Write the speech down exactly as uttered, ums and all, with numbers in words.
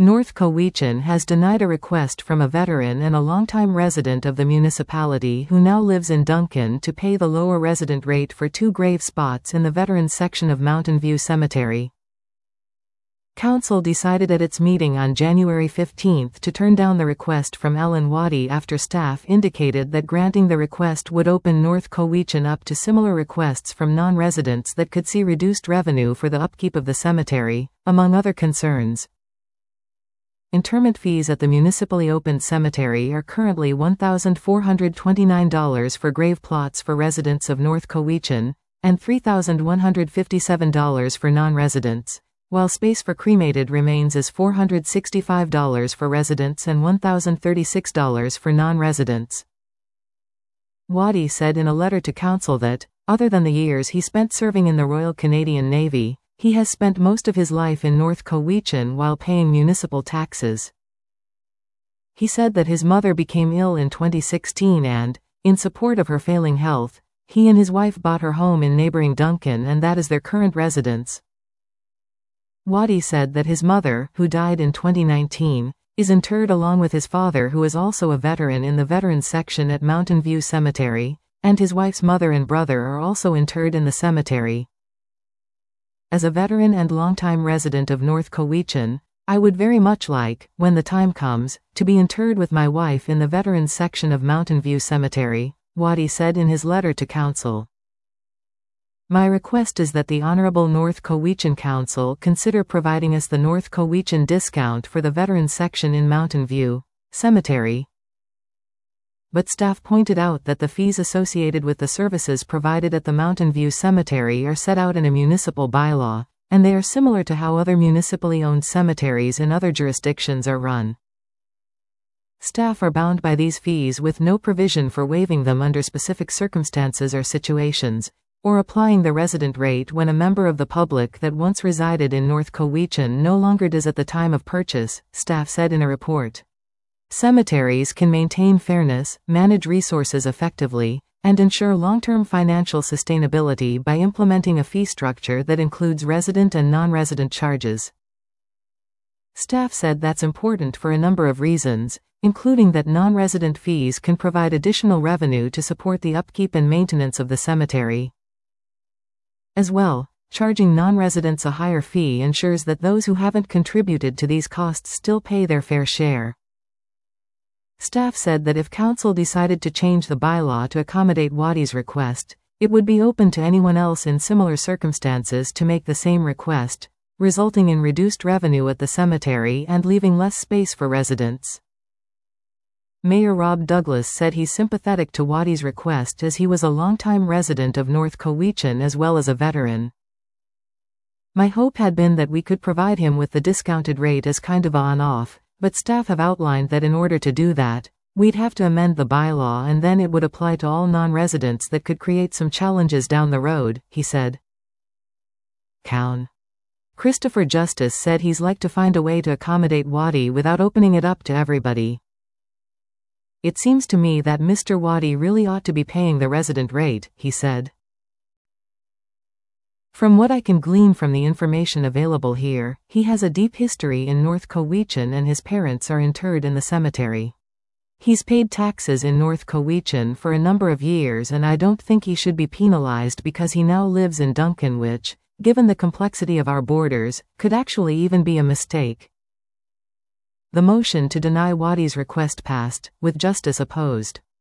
North Cowichan has denied a request from a veteran and a longtime resident of the municipality who now lives in Duncan to pay the lower resident rate for two grave spots in the veterans section of Mountain View Cemetery. Council decided at its meeting on January fifteenth to turn down the request from Ellen Waddy after staff indicated that granting the request would open North Cowichan up to similar requests from non-residents that could see reduced revenue for the upkeep of the cemetery, among other concerns. Interment fees at the municipally opened cemetery are currently one thousand four hundred twenty-nine dollars for grave plots for residents of North Cowichan, and three thousand one hundred fifty-seven dollars for non-residents, while space for cremated remains as four hundred sixty-five dollars for residents and one thousand thirty-six dollars for non-residents. Waddy said in a letter to council that, other than the years he spent serving in the Royal Canadian Navy, he has spent most of his life in North Cowichan while paying municipal taxes. He said that his mother became ill in twenty sixteen and, in support of her failing health, he and his wife bought her home in neighboring Duncan and that is their current residence. Waddy said that his mother, who died in twenty nineteen, is interred along with his father who is also a veteran in the veterans section at Mountain View Cemetery, and his wife's mother and brother are also interred in the cemetery. As a veteran and longtime resident of North Cowichan, I would very much like, when the time comes, to be interred with my wife in the veterans section of Mountain View Cemetery, Waddy said in his letter to council. My request is that the Honorable North Cowichan Council consider providing us the North Cowichan discount for the veterans section in Mountain View Cemetery. But staff pointed out that the fees associated with the services provided at the Mountain View Cemetery are set out in a municipal bylaw, and they are similar to how other municipally owned cemeteries in other jurisdictions are run. Staff are bound by these fees with no provision for waiving them under specific circumstances or situations, or applying the resident rate when a member of the public that once resided in North Cowichan no longer does at the time of purchase, staff said in a report. Cemeteries can maintain fairness, manage resources effectively, and ensure long-term financial sustainability by implementing a fee structure that includes resident and non-resident charges. Staff said that's important for a number of reasons, including that non-resident fees can provide additional revenue to support the upkeep and maintenance of the cemetery. As well, charging non-residents a higher fee ensures that those who haven't contributed to these costs still pay their fair share. Staff said that if council decided to change the bylaw to accommodate Waddy's request, it would be open to anyone else in similar circumstances to make the same request, resulting in reduced revenue at the cemetery and leaving less space for residents. Mayor Rob Douglas said he's sympathetic to Waddy's request as he was a longtime resident of North Cowichan as well as a veteran. My hope had been that we could provide him with the discounted rate as kind of on-off, but staff have outlined that in order to do that, we'd have to amend the bylaw and then it would apply to all non-residents that could create some challenges down the road, he said. Cown. Christopher Justice said he's like to find a way to accommodate Waddy without opening it up to everybody. It seems to me that Mister Waddy really ought to be paying the resident rate, he said. From what I can glean from the information available here, he has a deep history in North Cowichan and his parents are interred in the cemetery. He's paid taxes in North Cowichan for a number of years and I don't think he should be penalized because he now lives in Duncan, which, given the complexity of our borders, could actually even be a mistake. The motion to deny Waddy's request passed, with Justice opposed.